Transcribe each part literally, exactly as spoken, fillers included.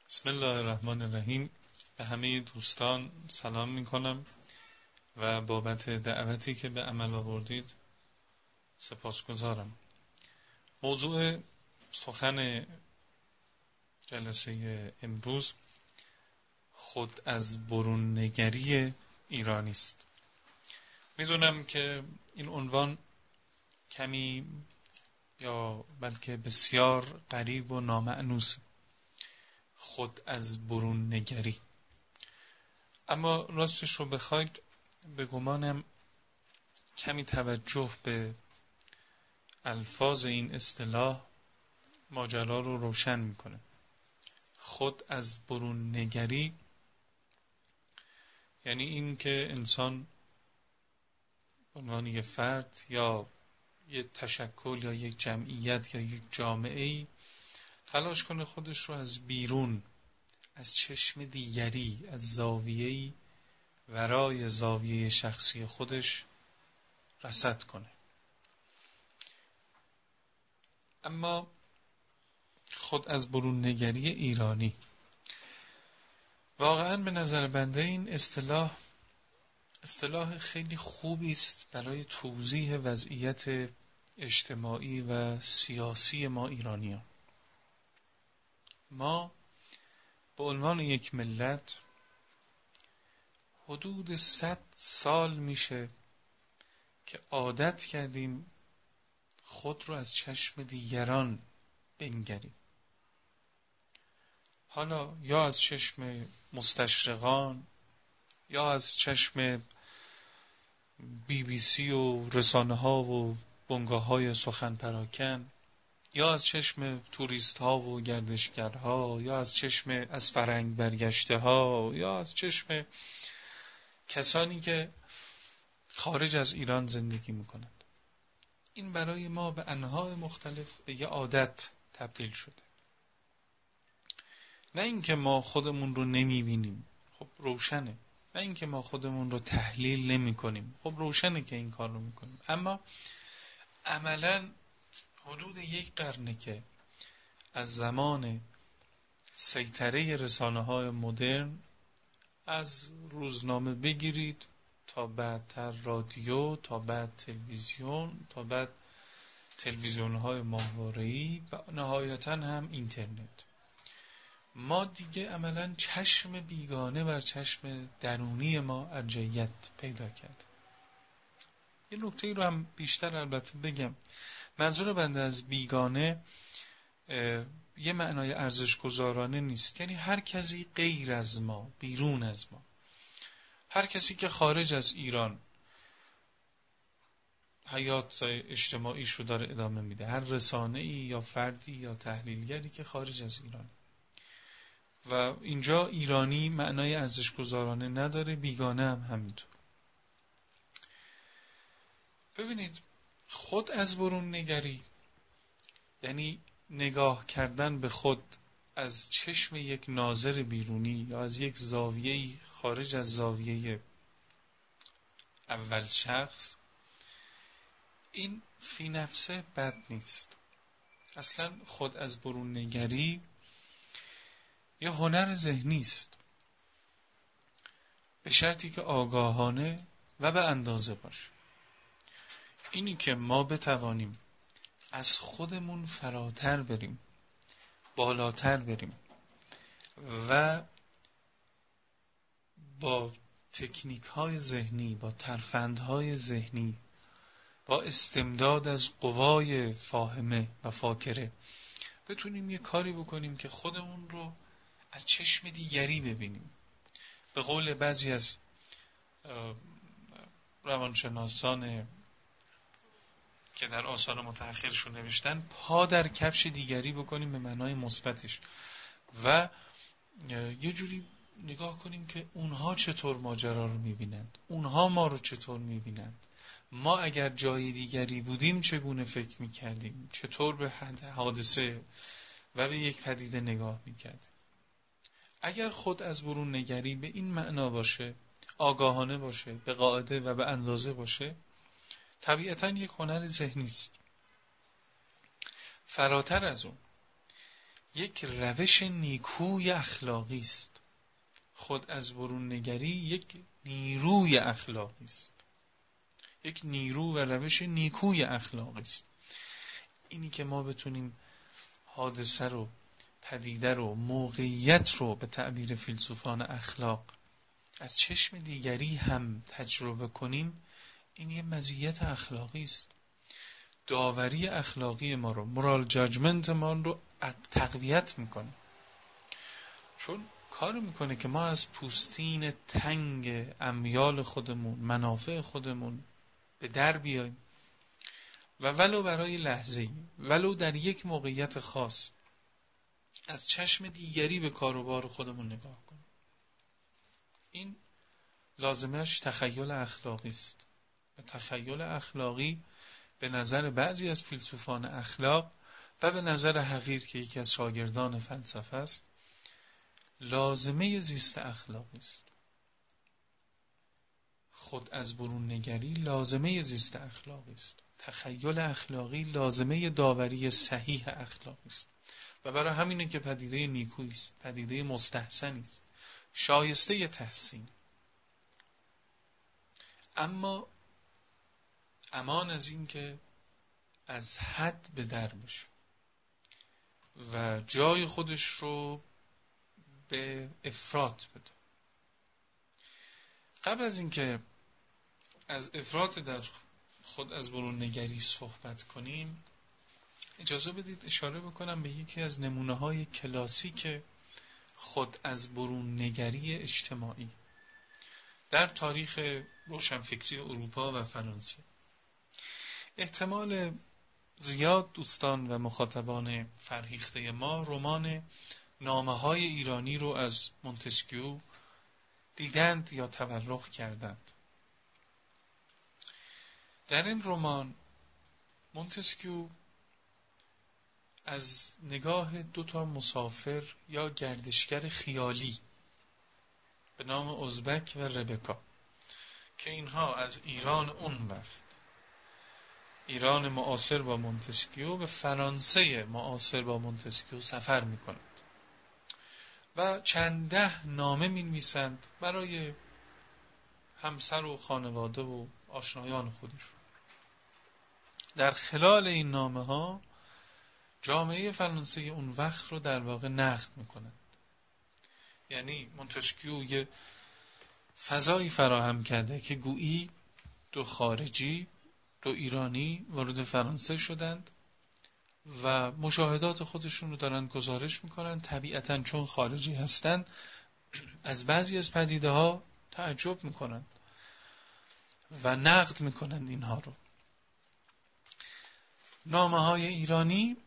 بسم الله الرحمن الرحیم. به همه دوستان سلام می کنم و بابت دعوتی که به عمل آوردید سپاسگزارم. موضوع سخن جلسه امروز خود از برون نگری ایرانی است. میدونم که این عنوان کمی یا بلکه بسیار غریب و نامأنوس، خود از برون نگری، اما راستش رو بخواید به گمانم کمی توجه به الفاظ این اصطلاح ماجرا رو روشن میکنه. خود از برون نگری یعنی این که انسان به عنوان یک فرد یا یک تشکل یا یک جمعیت یا یک جامعه‌ای تلاش کنه خودش رو از بیرون، از چشم دیگری، از زاویه‌ای ورای زاویه شخصی خودش رصد کنه. اما خود از برون نگری ایرانی واقعاً به نظر بنده این اصطلاح اصطلاح خیلی خوبی است برای توضیح وضعیت اجتماعی و سیاسی ما ایرانیان. ما به عنوان یک ملت حدود صد سال میشه که عادت کردیم خود رو از چشم دیگران بنگریم، حالا یا از چشم مستشرقان یا از چشم بی بی سی و رسانه ها و بنگاه های سخن پراکن، یا از چشم توریست ها و گردشگرها، یا از چشم از فرنگ برگشته ها، یا از چشم کسانی که خارج از ایران زندگی میکنند. این برای ما به انواع مختلف به یه عادت تبدیل شده. نه اینکه ما خودمون رو نمیبینیم، خب روشنه. نه اینکه ما خودمون رو تحلیل نمی کنیم، خب روشنه که این کار رو میکنیم. اما عملاً حدود یک قرنه که از زمان سیطره رسانه‌های مدرن، از روزنامه بگیرید تا بعدتر رادیو، تا بعد تلویزیون، تا بعد تلویزیون‌های ماهواره‌ای و نهایتاً هم اینترنت، ما دیگه عملاً چشم بیگانه بر چشم درونی ما ارجحیت پیدا کرد. یه نکته ای رو هم بیشتر البته بگم. منظور بنده از بیگانه یه معنای ارزش گذارانه نیست، یعنی هر کسی غیر از ما، بیرون از ما، هر کسی که خارج از ایران حیات اجتماعیش رو داره ادامه میده، هر رسانه‌ای یا فردی یا تحلیلگری که خارج از ایران. و اینجا ایرانی معنای ارزش گذارانه نداره، بیگانه هم همینطور. ببینید، خود از برون نگری یعنی نگاه کردن به خود از چشم یک ناظر بیرونی یا از یک زاویه‌ای خارج از زاویه اول شخص. این فی نفسه بد نیست. اصلا خود از برون نگری یه هنر ذهنی است، به شرطی که آگاهانه و به اندازه باشه. اینی که ما بتوانیم از خودمون فراتر بریم، بالاتر بریم و با تکنیک های ذهنی، با ترفندهای ذهنی، با استمداد از قوای فاهمه و فاکره بتونیم یه کاری بکنیم که خودمون رو از چشم دیگری ببینیم. به قول بعضی از روانشناسان که در آثار متأخرشون نوشتن، پا در کفش دیگری بکنیم به معنای مثبتش و یه جوری نگاه کنیم که اونها چطور ماجرا رو میبینند، اونها ما رو چطور میبینند، ما اگر جای دیگری بودیم چگونه فکر میکردیم، چطور به حادثه و به یک پدیده نگاه میکردیم. اگر خود از برون نگری به این معنا باشه، آگاهانه باشه، به قاعده و به اندازه باشه، طبیعتاً یک هنر ذهنی است. فراتر از اون یک روش نیکوی اخلاقی است. خود از برون نگری یک نیروی اخلاقی است، یک نیرو و روش نیکوی اخلاقی است. اینی که ما بتونیم حادثه رو، پدیده رو، موقعیت رو به تعبیر فیلسوفان اخلاق از چشم دیگری هم تجربه کنیم، این یه مزیت اخلاقی است. داوری اخلاقی ما رو، مورال جاجمنت ما رو تقویت میکنه، چون کار میکنه که ما از پوستین تنگ امیال خودمون، منافع خودمون به در بیاییم و ولو برای لحظه‌ای، ولو در یک موقعیت خاص، از چشم دیگری به کار و بار خودمون نگاه کنیم. این لازمش تخیل اخلاقی است. و تخیل اخلاقی به نظر بعضی از فیلسوفان اخلاق و به نظر حقیر که یکی از شاگردان فلسفه است، لازمه زیست اخلاقی است. خود از برون نگری لازمه زیست اخلاقی است. تخیل اخلاقی لازمه داوری صحیح اخلاقی است. و برای همینه که پدیده نیکویی است، پدیده مستحسنی است، شایسته تحسین. اما امان از این که از حد به در بشه و جای خودش رو به افراط بده. قبل از اینکه از افراط در خود از برون نگری صحبت کنیم، اجازه بدید اشاره بکنم به یکی از نمونه‌های کلاسیک خود از برون نگری اجتماعی در تاریخ روشنفکری اروپا و فرانسه. احتمال زیاد دوستان و مخاطبان فرهیخته ما رمان نامه‌های ایرانی رو از مونتسکیو دیدند یا تورق کردند. در این رمان مونتسکیو از نگاه دو تا مسافر یا گردشگر خیالی به نام ازبک و ربکا که اینها از ایران اون وقت، ایران معاصر با مونتسکیو، به فرانسه معاصر با مونتسکیو سفر میکنند و چند ده نامه می‌نویسند برای همسر و خانواده و آشنایان خودشون. در خلال این نامه ها جامعه فرانسه اون وقت رو در واقع نقد میکنند. یعنی مونتسکیو یه فضایی فراهم کرده که گویی دو خارجی، دو ایرانی وارد فرانسه شدند و مشاهدات خودشون رو دارن گزارش میکنن. طبیعتاً چون خارجی هستند از بعضی از پدیده ها تعجب میکنن و نقد میکنن اینها رو. نامه های ایرانی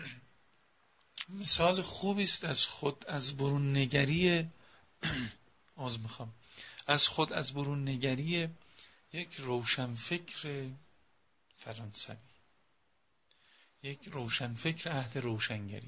مثال خوبی است از خود از برون نگری از میخوام از خود از برون نگری یک روشنفکر فرانسوی، یک روشنفکر عهد روشنگری،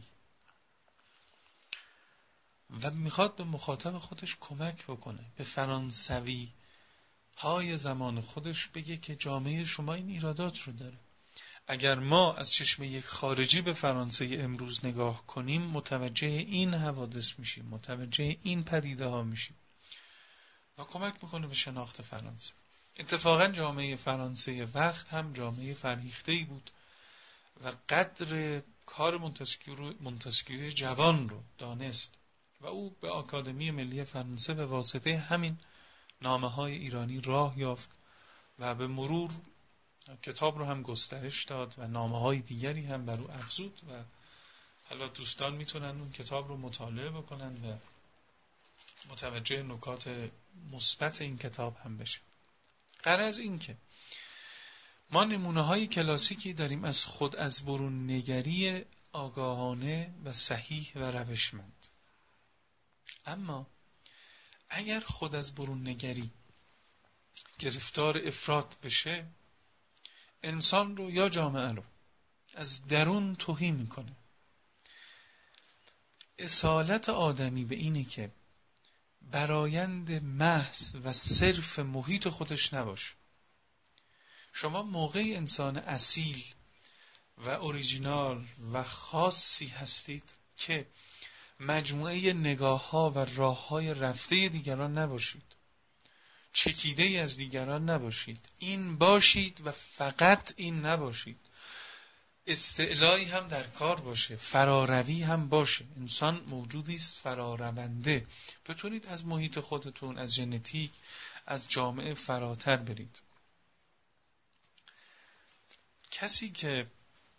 و میخواد به مخاطب خودش کمک بکنه، به فرانسوی های زمان خودش بگه که جامعه شما این ایرادات رو داره. اگر ما از چشم یک خارجی به فرانسه امروز نگاه کنیم متوجه این حوادث میشیم، متوجه این پدیده ها میشیم و کمک میکنه به شناخت فرانسه. اتفاقا جامعه فرانسه وقت هم جامعه فرهیخته‌ای بود و قدر کار مونتسکیو رو، مونتسکیو جوان رو دانست و او به آکادمی ملی فرانسه به واسطه همین نامه‌های ایرانی راه یافت و به مرور کتاب رو هم گسترش داد و نامه‌های دیگری هم بر او افزود و حالا دوستان میتونن اون کتاب رو مطالعه بکنن و متوجه نکات مثبت این کتاب هم بشه. غرض این که ما نمونه‌های کلاسیکی داریم از خود از برون نگری آگاهانه و صحیح و روشمند. اما اگر خود از برون نگری گرفتار افراط بشه، انسان رو یا جامعه رو از درون تهی میکنه. اصالت آدمی به اینه که برایند محض و صرف محیط خودش نباشه. شما موقعی انسان اصیل و اوریجینال و خاصی هستید که مجموعه نگاه ها و راه های رفته دیگران نباشید، چکیده ای از دیگران نباشید، این باشید و فقط این نباشید، استعلایی هم در کار باشه، فراروی هم باشه. انسان موجودی است فرارونده. بتونید از محیط خودتون، از ژنتیک، از جامعه فراتر برید. کسی که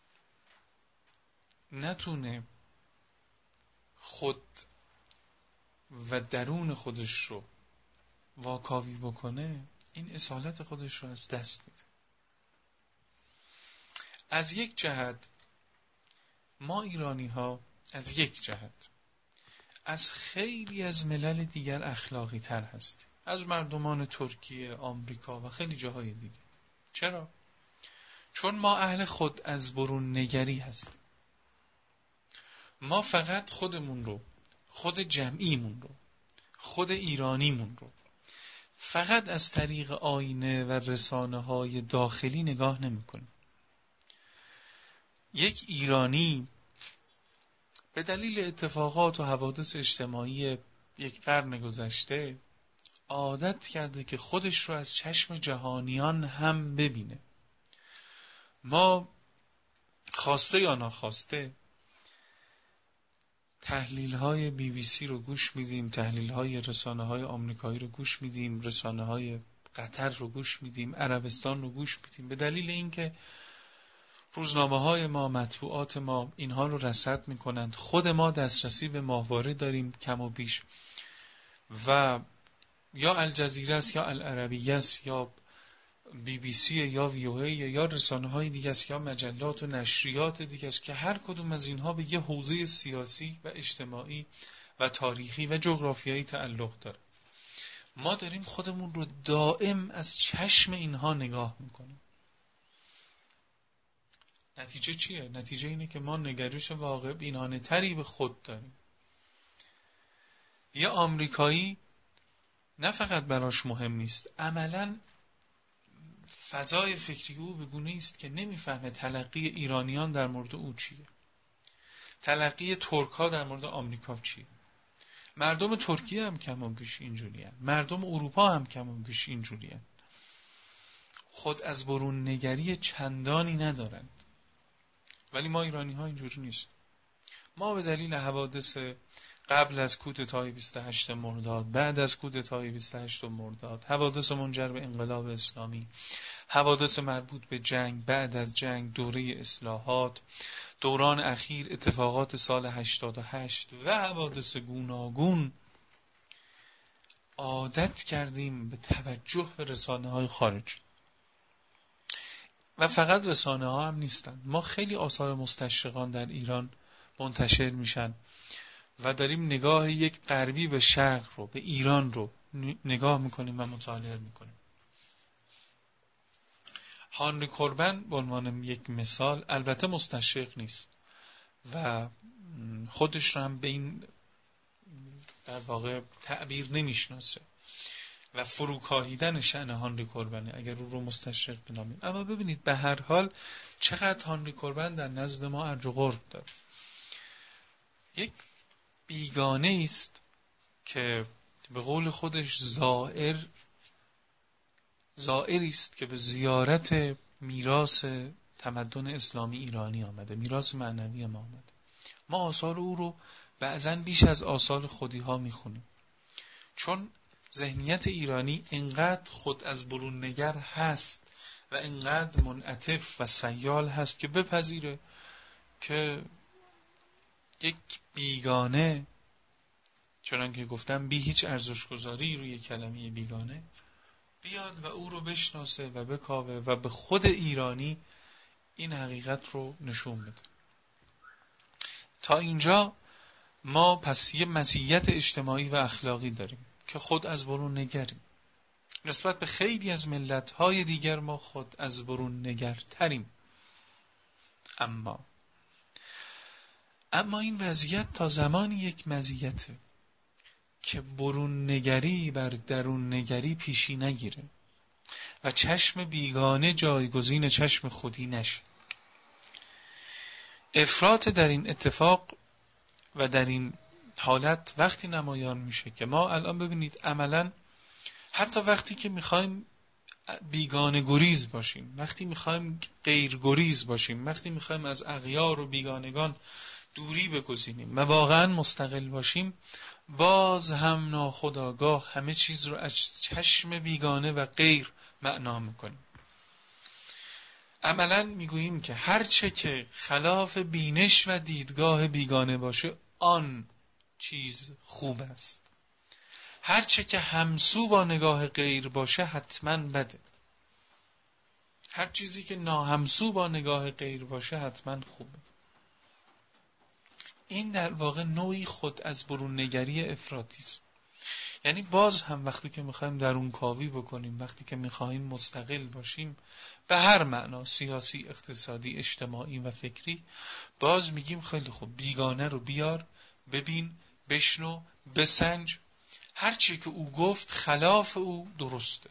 نتونه خود و درون خودش رو واکاوی بکنه، این اصالت خودش رو از دست میده. از یک جهت ما ایرانی ها از یک جهت از خیلی از ملل دیگر اخلاقی تر هستیم، از مردمان ترکیه، آمریکا و خیلی جاهای دیگه. چرا؟ چون ما اهل خود از برون نگری هستیم. ما فقط خودمون رو، خود جمعیمون رو، خود ایرانیمون رو فقط از طریق آینه و رسانه های داخلی نگاه نمی کنیم. یک ایرانی به دلیل اتفاقات و حوادث اجتماعی یک قرن گذشته عادت کرده که خودش رو از چشم جهانیان هم ببینه. ما خواسته یا ناخواسته تحلیل های بی بی سی رو گوش میدیم، تحلیل های رسانه های آمریکایی رو گوش میدیم، رسانه های قطر رو گوش میدیم، عربستان رو گوش میدیم، به دلیل اینکه روزنامه های ما، مطبوعات ما اینها رو رصد میکنند. خود ما دسترسی به ماهواره داریم کم و بیش و یا الجزیره است یا العربیه است یا بی بی سی یا وی او ای یا رسانه های دیگه است یا مجلات و نشریات دیگه است که هر کدوم از اینها به یه حوزه سیاسی و اجتماعی و تاریخی و جغرافیایی تعلق داره. ما داریم خودمون رو دائم از چشم اینها نگاه میکنیم. نتیجه چیه؟ نتیجه اینه که ما نگرش واقع بینانه تری به خود داریم. یه آمریکایی نه فقط براش مهم نیست، عملاً فضای فکری او به گونه‌ای است که نمیفهمه تلقی ایرانیان در مورد او چیه، تلقی ترک‌ها در مورد آمریکا چیه. مردم ترکیه هم کم و بیش اینجوریه، مردم اروپا هم کم و بیش اینجوریه. خود از برون نگری چندانی ندارند. ولی ما ایرانی ها اینجوری نیست. ما به دلیل حوادث قبل از کودتای بیست و هشتم مرداد، بعد از کودتای بیست و هشتم مرداد، حوادث منجر به انقلاب اسلامی، حوادث مربوط به جنگ، بعد از جنگ، دوره اصلاحات، دوران اخیر اتفاقات سال هشتاد و هشت و حوادث گوناگون، عادت کردیم به توجه به رسانه های خارجی. و فقط رسانه ها هم نیستن. ما خیلی آثار مستشرقان در ایران منتشر میشن و داریم نگاه یک غربی به شرق رو، به ایران رو نگاه میکنیم و مطالعه میکنیم. هانری کوربن به عنوان یک مثال البته مستشرق نیست و خودش رو هم به این در واقع تعبیر نمیشناسه و فروکاهیدن شأن هانری کوربنه اگر او رو مستشرق بنامیم. اما ببینید به هر حال چقدر هانری کوربن در نزد ما ارج و قرب داره. یک بیگانه است که به قول خودش زائر زائری است که به زیارت میراث تمدن اسلامی ایرانی آمده، میراث معنوی ما آمده. ما آثار او رو بعضاً بیش از آثار خودی ها میخونیم، چون ذهنیت ایرانی انقدر خود از برون نگر هست و انقدر منعطف و سیال هست که بپذیره که یک بیگانه، چنانکه گفتم بی هیچ ارزش‌گذاری روی کلمه بیگانه، بیاد و او رو بشناسه و بکاوه و به خود ایرانی این حقیقت رو نشون بده. تا اینجا ما پس یه مزیت اجتماعی و اخلاقی داریم که خود از برون نگریم. نسبت به خیلی از ملت‌های دیگر ما خود از برون نگرتریم. اما اما این وضعیت تا زمانی یک مزیته که برون نگری بر درون نگری پیشی نگیره و چشم بیگانه جایگزین چشم خودی نشه. افراط در این اتفاق و در این حالت وقتی نمایان میشه که ما الان ببینید عملاً حتی وقتی که میخوایم بیگانه گریز باشیم، وقتی میخوایم غیر گریز باشیم، وقتی میخوایم از اغیار و بیگانگان دوری بگزینیم و واقعا مستقل باشیم، باز هم ناخودآگاه همه چیز رو از چشم بیگانه و غیر معنا میکنیم. عملا میگوییم که هر چه که خلاف بینش و دیدگاه بیگانه باشه آن چیز خوب است، هر چه که همسو با نگاه غیر باشه حتما بده، هر چیزی که ناهمسو با نگاه غیر باشه حتما خوبه. این در واقع نوعی خود از برون نگری افراطی است. یعنی باز هم وقتی که میخوایم درون کاوی بکنیم، وقتی که میخوایم مستقل باشیم به هر معنا، سیاسی، اقتصادی، اجتماعی و فکری، باز میگیم خیلی خوب بیگانه رو بیار، ببین، بشنو، بسنج، هر چی که او گفت خلاف او درسته،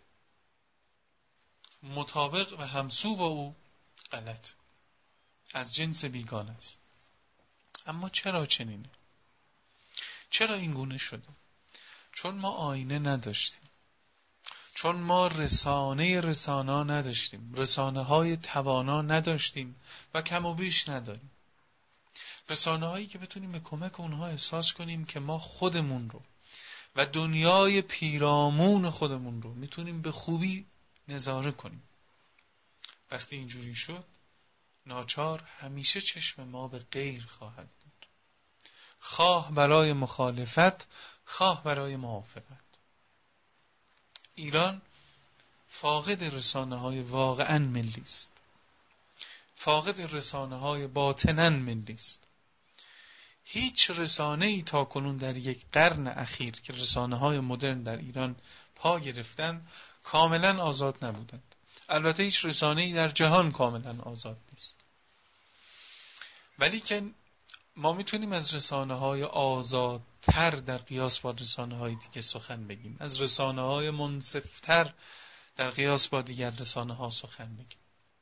مطابق و همسو با او غلط، از جنس بیگانه است. اما چرا چنینه؟ چرا این گونه شده؟ چون ما آینه نداشتیم، چون ما رسانه رسانا نداشتیم، رسانه های توانا نداشتیم و کم و بیش نداریم، رسانه هایی که بتونیم به کمک اونها احساس کنیم که ما خودمون رو و دنیای پیرامون خودمون رو میتونیم به خوبی نظاره کنیم. وقتی اینجوری شد ناچار همیشه چشم ما به غیر خواهد بود، خواه برای مخالفت، خواه برای موافقت. ایران فاقد رسانه های واقعا ملی است، فاقد رسانه های باطناً ملی است. هیچ رسانه ای تا کنون در یک قرن اخیر که رسانه های مدرن در ایران پا گرفتند کاملا آزاد نبودند. البته هیچ رسانه ای در جهان کاملا آزاد نیست، ولی که ما میتونیم از رسانه های آزادتر در قیاس با رسانه های دیگه سخن بگیم، از رسانه های منصفتر در قیاس با دیگر رسانه ها سخن بگیم.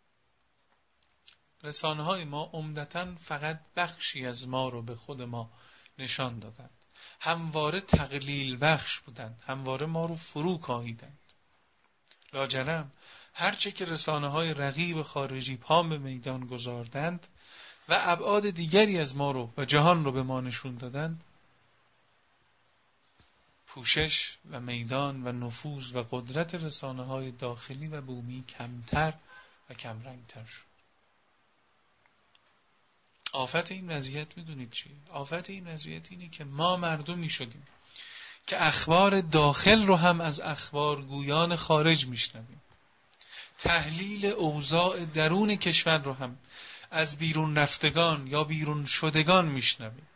رسانه های ما عمدتاً فقط بخشی از ما رو به خود ما نشان دادند، همواره تقلیل بخش بودند، همواره ما رو فرو کاهیدند. لاجرم هرچه که رسانه های رقیب خارجی پا به میدان گذاردند و ابعاد دیگری از ما رو و جهان رو به ما نشون دادند، پوشش و میدان و نفوذ و قدرت رسانه های داخلی و بومی کمتر و کمرنگتر شد. آفت این وضعیت میدونید چیه؟ آفت این وضعیت اینه که ما مردمی شدیم که اخبار داخل رو هم از اخبار گویان خارج میشنویم، تحلیل اوضاع درون کشور رو هم از بیرون رفتگان یا بیرون شدگان میشنویم.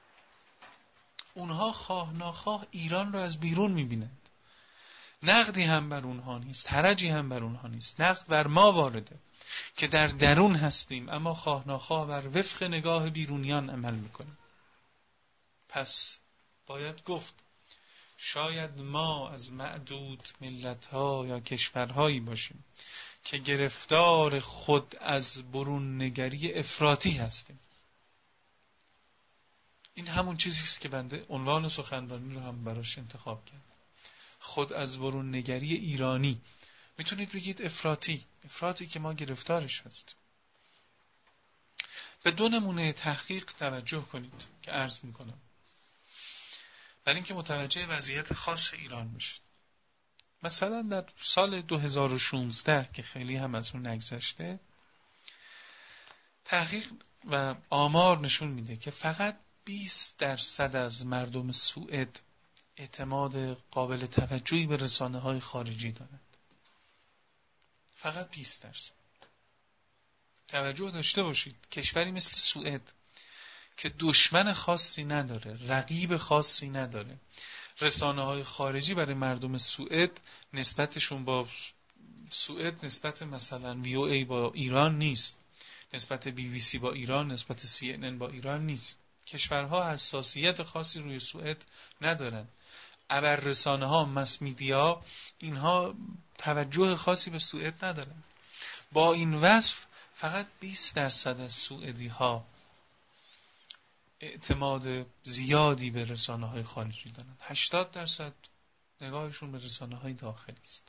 اونها خواه ناخواه ایران رو از بیرون میبینند، نقدی هم بر اونها نیست، حرجی هم بر اونها نیست، نقد بر ما وارده که در درون هستیم اما خواه ناخواه بر وفق نگاه بیرونیان عمل میکنیم. پس باید گفت شاید ما از معدود ملت‌ها یا کشورهایی باشیم که گرفتار خود از برون نگری افراطی هستیم. این همون چیزی است که بنده عنوان سخنرانی رو هم براش انتخاب کردم، خود از برون نگری ایرانی. میتونید بگید افراطی، افراطی که ما گرفتارش هستیم. به دو نمونه تحقیق توجه کنید که عرض میکنم، برای اینکه متوجه وضعیت خاص ایران میشید. مثلا در سال دو هزار و شانزده که خیلی هم از اون نگذشته، تحقیق و آمار نشون میده که فقط بیست درصد از مردم سوئد اعتماد قابل توجهی به رسانه‌های خارجی دارند. فقط بیست درصد. توجه داشته باشید کشوری مثل سوئد که دشمن خاصی نداره، رقیب خاصی نداره، رسانه‌های خارجی برای مردم سوئد نسبتشون با سوئد نسبت مثلا وی او ای با ایران نیست، نسبت بی بی سی با ایران، نسبت سی ان ان با ایران نیست. کشورها حساسیت خاصی روی سوئد ندارن. ابر رسانه ها، مس میدیا، اینها توجه خاصی به سوئد ندارن. با این وصف فقط بیست درصد از سوئدی ها اعتماد زیادی به رسانه های خارجی دارن. هشتاد درصد نگاهشون به رسانه های داخلی است.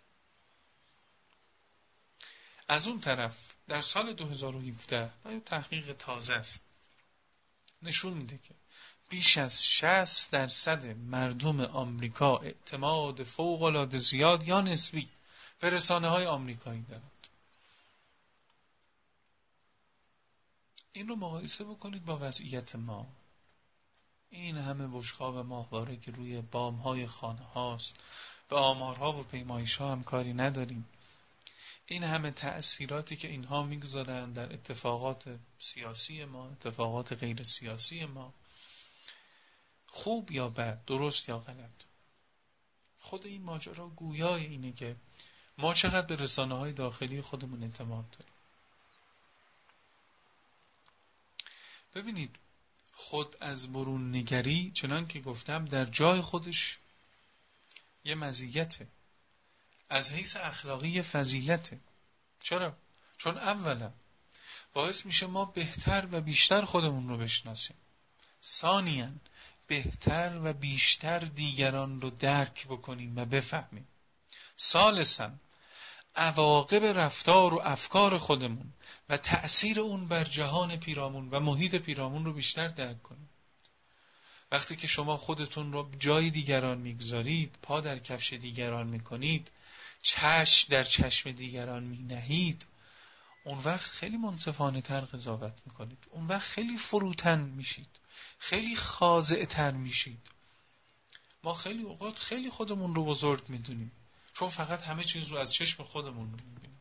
از اون طرف در سال دو هزار و هفده تحقیق تازه است نشون میده که بیش از شصت درصد مردم آمریکا اعتماد فوق‌العاده زیاد یا نسبی به رسانه های آمریکایی دارند. این رو مقایسه بکنید با وضعیت ما. این همه بشقاب ماهواره که روی بام‌های خانه هاست، به آمارها و پیمایش‌ها هم کاری نداریم. این همه تأثیراتی که اینها میگذارن در اتفاقات سیاسی ما، اتفاقات غیر سیاسی ما، خوب یا بد، درست یا غلط. خود این ماجرا گویای اینه که ما چقدر به رسانه‌های داخلی خودمون اعتماد داریم. ببینید، خود از برون نگری چنان که گفتم در جای خودش یه مزیته، از حیث اخلاقی فضیلته. چرا؟ چون اولا باعث میشه ما بهتر و بیشتر خودمون رو بشناسیم. ثانیاً بهتر و بیشتر دیگران رو درک بکنیم و بفهمیم. ثالثاً عواقب رفتار و افکار خودمون و تأثیر اون بر جهان پیرامون و محیط پیرامون رو بیشتر درک کنیم. وقتی که شما خودتون رو جای دیگران میگذارید، پا در کفش دیگران میکنید، چشم در چشم دیگران مینهید، اون وقت خیلی منصفانه تر قضاوت میکنید. اون وقت خیلی فروتن میشید، خیلی خاضع تر میشید. ما خیلی اوقات خیلی خودمون رو بزرگ میدونیم، چون فقط همه چیز رو از چشم خودمون رو میبینیم.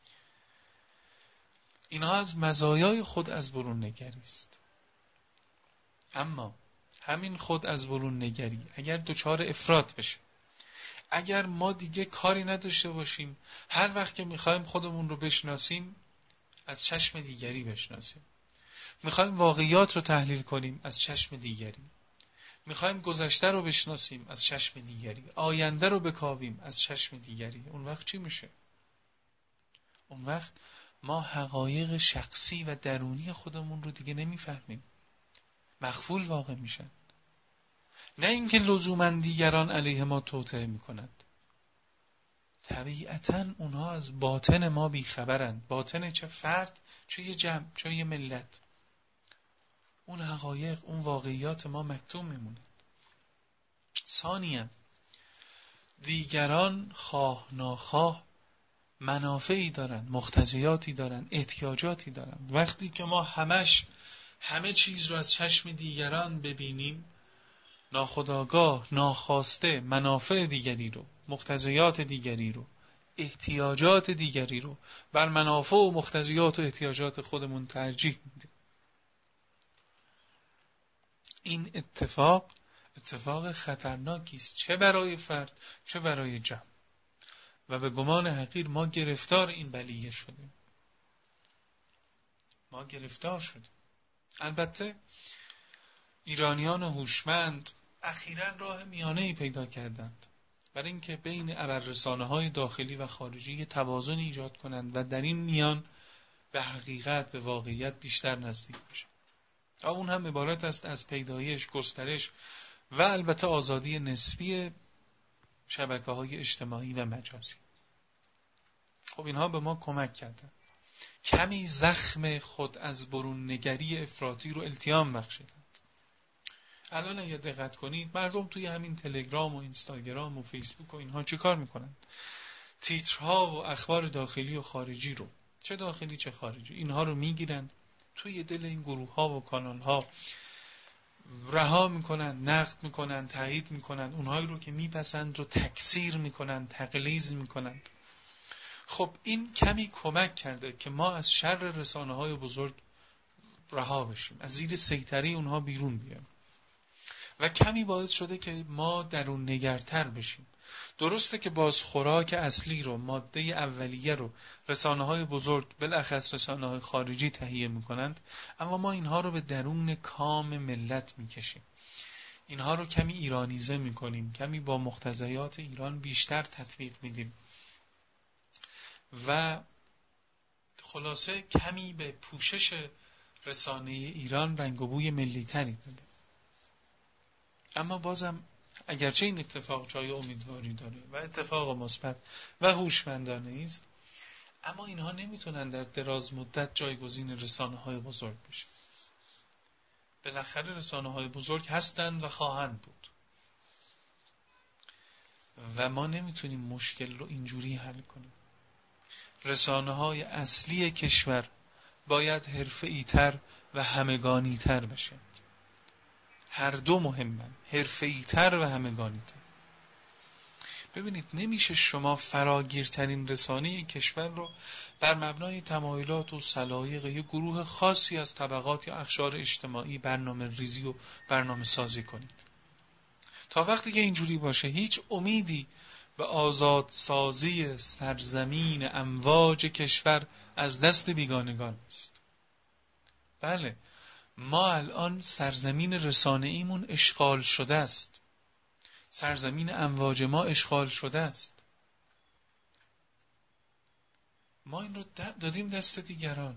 اینها از مزایای خود از برون نگری است. اما همین خود از برون نگری اگر دچار افراط بشه، اگر ما دیگه کاری نداشته باشیم هر وقت که میخوایم خودمون رو بشناسیم از چشم دیگری بشناسیم، میخوایم واقعیات رو تحلیل کنیم از چشم دیگری، میخوایم گذشته رو بشناسیم از چشم دیگری، آینده رو بکاویم از چشم دیگری، اون وقت چی میشه؟ اون وقت ما حقایق شخصی و درونی خودمون رو دیگه نمیفهمیم، مغفول واقع میشن. نه اینکه لزوماً دیگران علیه ما توطئه میکنند، طبیعتاً اونها از باطن ما بیخبرند. باطن چه فرد، چه یه جمع، چه یه ملت. اون حقایق، اون واقعیات ما مکتوم میمونه. ثانیاً دیگران خواه ناخواه منافعی دارن، مقتضیاتی دارن، احتیاجاتی دارن. وقتی که ما همش همه چیز رو از چشم دیگران ببینیم، ناخودآگاه، ناخواسته منافع دیگری رو، مقتضیات دیگری رو، احتیاجات دیگری رو بر منافع و مقتضیات و احتیاجات خودمون ترجیح میدیم. این اتفاق اتفاق خطرناکی است، چه برای فرد چه برای جمع. و به گمان حقیر ما گرفتار این بلیه شدیم. ما گرفتار شدیم. البته ایرانیان هوشمند اخیراً راه میانه‌ای پیدا کردند برای اینکه بین ابررسانه‌های داخلی و خارجی توازن ایجاد کنند و در این میان به حقیقت، به واقعیت بیشتر نزدیک بشن. اون هم عبارت است از پیدایش، گسترش و البته آزادی نسبی شبکه‌های اجتماعی و مجازی. خب اینها به ما کمک کردن کمی زخم خود از برون نگری افراطی رو التیام بخشیدند. الان اگه دقت کنید مردم توی همین تلگرام و اینستاگرام و فیسبوک و اینها چه کار میکنن؟ تیترها و اخبار داخلی و خارجی رو، چه داخلی چه خارجی، اینها رو میگیرن توی دل این گروه ها و کانال ها رها میکنن، نقد میکنن، تایید میکنن، اونهایی رو که میپسند رو تکثیر میکنن، تقلیظ میکنن. خب این کمی کمک کرده که ما از شر رسانه های بزرگ رها بشیم، از زیر سیطره اونها بیرون بیایم و کمی باعث شده که ما درون نگرتر بشیم. درسته که باز خوراک اصلی رو، ماده اولیه رو رسانه های بزرگ، بالاخص رسانه های خارجی تهیه میکنند، اما ما اینها رو به درون کام ملت میکشیم. اینها رو کمی ایرانیزه میکنیم، کمی با مقتضیات ایران بیشتر تطبیق میدیم و خلاصه کمی به پوشش رسانه ایران رنگ و بوی ملی تری داده. اما بازم اگرچه این اتفاق جای امیدواری داره و اتفاق مثبت و هوشمندانه است، اما اینها نمیتونن در دراز مدت جایگزین رسانه‌های بزرگ بشن. بالاخره رسانه‌های بزرگ هستند و خواهند بود و ما نمیتونیم مشکل رو اینجوری حل کنیم. رسانه‌های اصلی کشور باید حرفه‌ای‌تر و همگانی‌تر بشه. هر دو مهمن، حرفه‌ای‌تر و همگانی‌تر. ببینید نمیشه شما فراگیرترین رسانه کشور رو بر مبنای تمایلات و سلایق یک گروه خاصی از طبقات یا اقشار اجتماعی برنامه ریزی و برنامه سازی کنید. تا وقتی که اینجوری باشه هیچ امیدی به آزادسازی سرزمین امواج کشور از دست بیگانگان نیست. بله، ما الان سرزمین رسانه‌ایمون اشغال شده است. سرزمین امواج ما اشغال شده است. ما این رو دادیم دست دیگران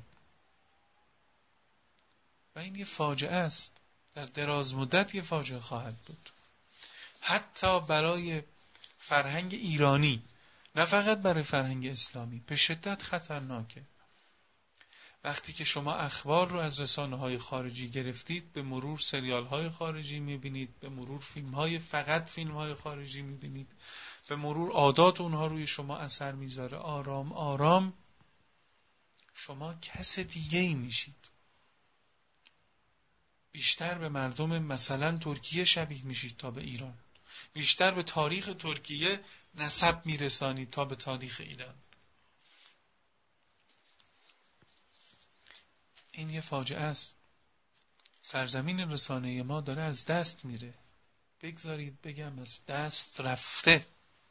و این یه فاجعه است. در دراز مدت یه فاجعه خواهد بود. حتی برای فرهنگ ایرانی، نه فقط برای فرهنگ اسلامی، به شدت خطرناکه. وقتی که شما اخبار رو از رسانه‌های خارجی گرفتید، به مرور سریال‌های خارجی می‌بینید، به مرور فیلم‌های فقط فیلم‌های خارجی می‌بینید، به مرور عادات اونها روی شما اثر می‌ذاره. آرام آرام شما کس دیگه‌ای میشید. بیشتر به مردم مثلا ترکیه شبیه میشید تا به ایران. بیشتر به تاریخ ترکیه نسب میرسانید تا به تاریخ ایران. این یه فاجعه است. سرزمین رسانه ما داره از دست میره. بگذارید بگم از دست رفته.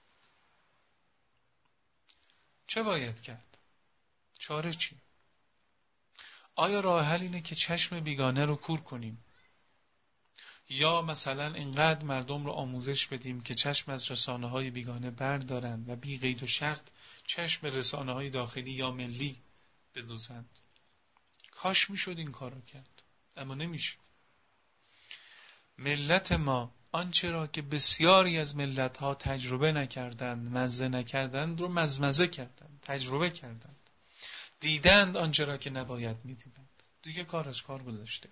چه باید کرد؟ چاره چی؟ آیا راه حل اینه که چشم بیگانه رو کور کنیم؟ یا مثلا اینقدر مردم رو آموزش بدیم که چشم از رسانه‌های بیگانه بردارن و بی قید و شرط چشم رسانه‌های داخلی یا ملی بدوزند؟ کاش میشد این کارو کرد، اما نمیشه. ملت ما آنچه را که بسیاری از ملت‌ها تجربه نکردند، مزه نکردند رو مزمزه کردند، تجربه کردند. دیدند آنچه را که نباید میدیدند. دیگه کار از کار گذاشته.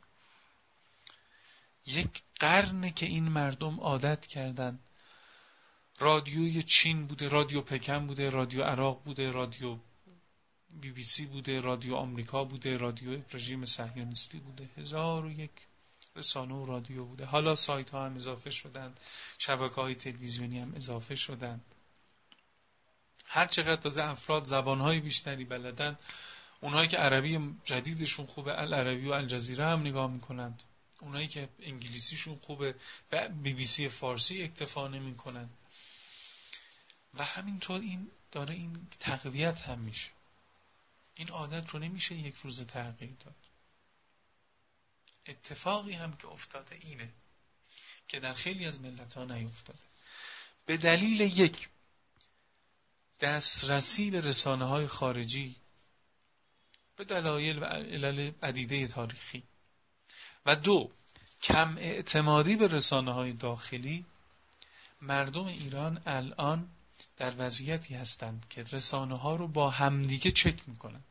یک قرنه که این مردم عادت کردند. رادیوی چین بوده، رادیو پکن بوده، رادیو عراق بوده، رادیو بی بی سی بوده، رادیو آمریکا بوده، رادیو رژیم صهیونیستی بوده، هزار و یک رسانه و رادیو بوده. حالا سایت ها هم اضافه شدند، شبکه های تلویزیونی هم اضافه شدند. هر چقدر تازه افراد زبان های بیشتری بلدند، اونهایی که عربی جدیدشون خوبه العربی و الجزیره هم نگاه میکنند، اونایی که انگلیسیشون خوبه و بی بی سی فارسی اکتفا نمیکنند. و همینطور این داره این تقویت هم میشه. این عادت رو نمیشه یک روز تغییر داد. اتفاقی هم که افتاده اینه که در خیلی از ملت‌ها نیفتاده. به دلیل یک، دسترسی به رسانه‌های خارجی به دلایل و علل عدیده تاریخی، و دو، کم اعتمادی به رسانه‌های داخلی، مردم ایران الان در وضعیتی هستند که رسانه‌ها رو با همدیگه چک می‌کنند.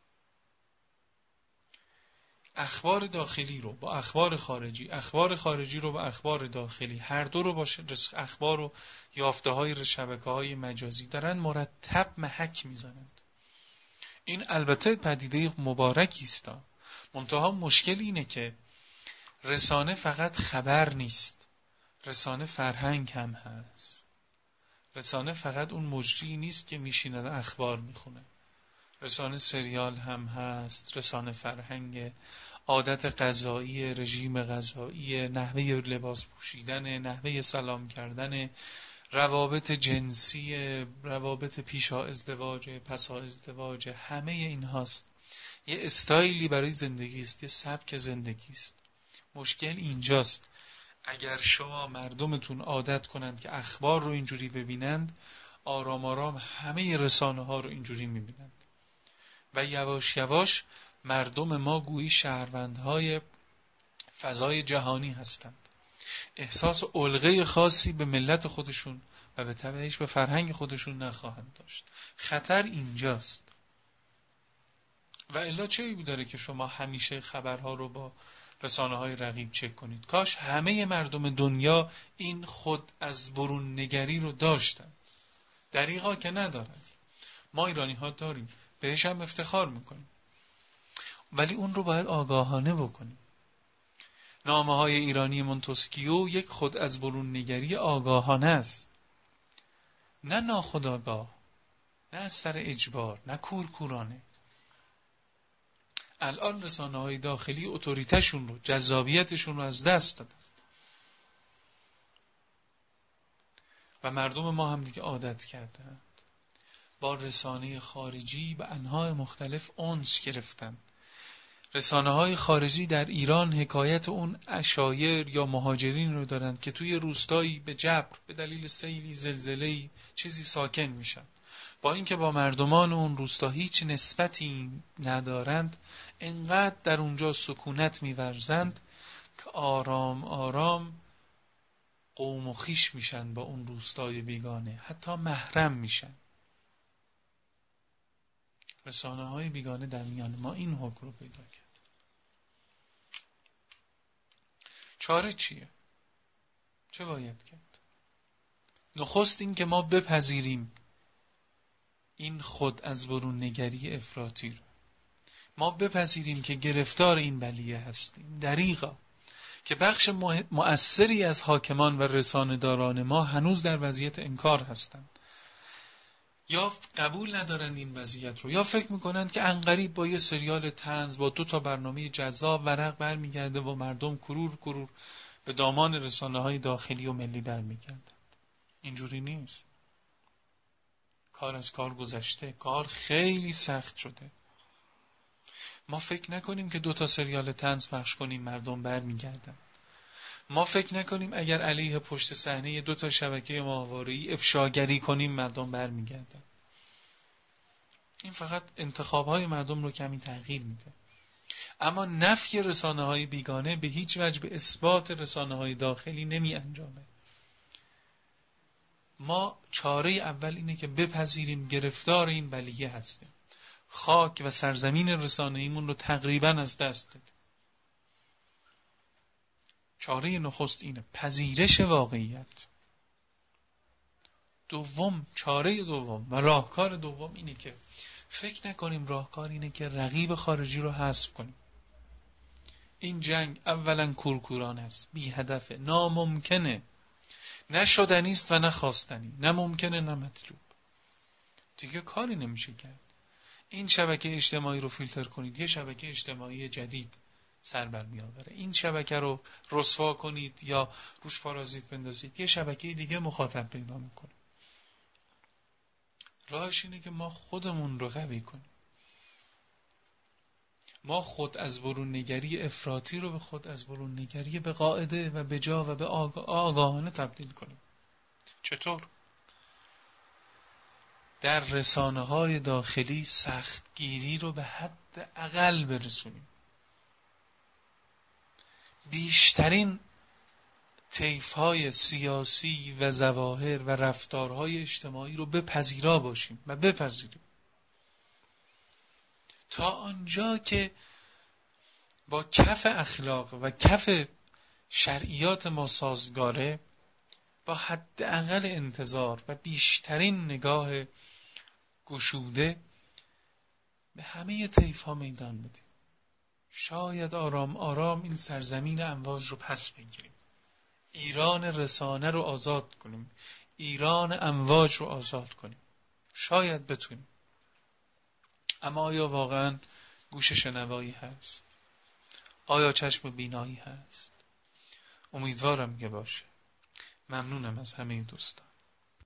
اخبار داخلی رو با اخبار خارجی، اخبار خارجی رو با اخبار داخلی، هر دو رو با اخبار و یافته‌های شبکه‌های مجازی دارن مرتب محک میزنند. این البته پدیده مبارکی است. منتها مشکل اینه که رسانه فقط خبر نیست، رسانه فرهنگ هم هست. رسانه فقط اون مجری نیست که میشینه و اخبار میخونه. رسانه سریال هم هست، رسانه فرهنگ، عادت غذایی، رژیم غذایی، نحوه لباس پوشیدن، نحوه سلام کردن، روابط جنسی، روابط پیشا ازدواج، پسا ازدواج، همه این هاست. یه استایلی برای زندگی است، یه سبک زندگی است. مشکل اینجاست. اگر شما مردمتون عادت کنند که اخبار رو اینجوری ببینند، آرام آرام همه رسانه ها رو اینجوری میبینند و یواش یواش مردم ما گویی شهروندهای فضای جهانی هستند. احساس علقه خاصی به ملت خودشون و به تبعش به فرهنگ خودشون نخواهند داشت. خطر اینجاست. و الا چه عیبی داره که شما همیشه خبرها رو با رسانه های رقیب چک کنید؟ کاش همه مردم دنیا این خود از برون نگری رو داشتن. دریغا که ندارن. ما ایرانی ها داریم، بهش هم افتخار میکنیم، ولی اون رو باید آگاهانه بکنیم. نامه های ایرانی مونتسکیو یک خود از برون نگری آگاهانه است، نه ناخودآگاه، نه از سر اجبار، نه کورکورانه. الان رسانه های داخلی اتوریتشون رو، جذابیتشون رو از دست دادن و مردم ما هم دیگه عادت کردند با رسانه خارجی به انواع مختلف انس گرفتن. رسانه های خارجی در ایران حکایت اون عشایر یا مهاجرین رو دارند که توی روستایی به جبر به دلیل سیلی، زلزله‌ای چیزی ساکن میشن. با اینکه با مردمان اون روستا هیچ نسبتی ندارند، انقدر در اونجا سکونت می‌ورزند که آرام آرام قوم و خویش میشن با اون روستای بیگانه، حتی محرم میشن. رسانه های بیگانه در میان ما این حکم رو پیدا کرد. چاره چیه؟ چه باید کرد؟ نخست این که ما بپذیریم این خود از برون نگری افراطی رو. ما بپذیریم که گرفتار این بلیه هستیم. دریغا که بخش مؤثری از حاکمان و رسانه‌داران ما هنوز در وضعیت انکار هستند. یا قبول ندارند این وضعیت رو، یا فکر میکنند که عنقریب با یه سریال طنز با دو تا برنامه جذاب ورق برمیگرده و مردم کرور کرور به دامان رسانه‌های داخلی و ملی برمیگردند. اینجوری نیست. کار از کار گذشته، کار خیلی سخت شده. ما فکر نکنیم که دو تا سریال طنز پخش کنیم مردم برمیگردن. ما فکر نکنیم اگر علیه پشت صحنه دو تا شبکه ماهواره‌ای افشاگری کنیم مردم برمیگردن. این فقط انتخاب‌های مردم رو کمی تغییر میده. اما نفی رسانه‌های بیگانه به هیچ وجه به اثبات رسانه‌های داخلی نمی انجامه. ما چاره اول اینه که بپذیریم گرفتار این بلیه هستیم. خاک و سرزمین رسانه‌ایمون رو تقریباً از دست دادیم. چاره نخست اینه، پذیرش واقعیت. دوم، چاره دوم و راهکار دوم اینه که فکر نکنیم راهکار اینه که رقیب خارجی رو حذف کنیم. این جنگ اولا کورکورانه است، بی هدفه، ناممکنه، نه شدنی است و نه خواستنی، نه ممکنه نه مطلوب. دیگه کاری نمیشه کرد. این شبکه اجتماعی رو فیلتر کنید، یه شبکه اجتماعی جدید سر بر می‌آوره. این شبکه رو رسوا کنید یا روش پارازیت بندازید، یه شبکه دیگه مخاطب پیدا میکنه. راهش اینه که ما خودمون رو قوی کنیم. ما خود از برون نگری افراطی رو به خود از برون نگری به قاعده و به جا و به آگاهانه تبدیل کنیم. چطور؟ در رسانه‌های داخلی سختگیری رو به حد اقل برسونیم. بیشترین طیف‌های سیاسی و ظواهر و رفتارهای اجتماعی رو بپذیرا باشیم و بپذیریم تا آنجا که با کف اخلاق و کف شرعیات ما سازگاره، با حد اقل انتظار و بیشترین نگاه گشوده به همه طیف‌ها میدان بدیم. شاید آرام آرام این سرزمین امواج رو پس بگیریم. ایران رسانه رو آزاد کنیم. ایران امواج رو آزاد کنیم. شاید بتونیم. اما آیا واقعا گوش شنوایی هست؟ آیا چشم بینایی هست؟ امیدوارم که باشه. ممنونم از همه دوستان.